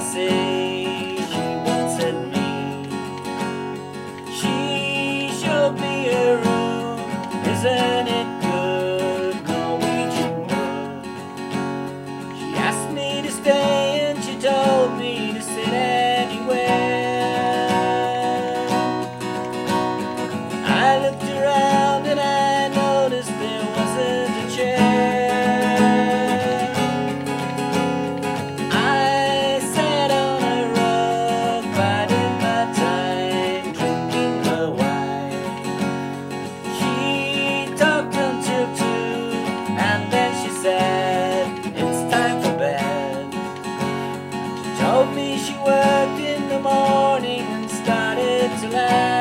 say she wants at me. She showed me a room, isn't it good, Norwegian wood? She asked me to stay and she told me to sit anywhere. I looked around and I noticed there wasn't a chair. I sat on a rug, biding my time, drinking her wine. She talked until 2, and then she said, "It's time for bed." She told me she worked in the morning and started to laugh.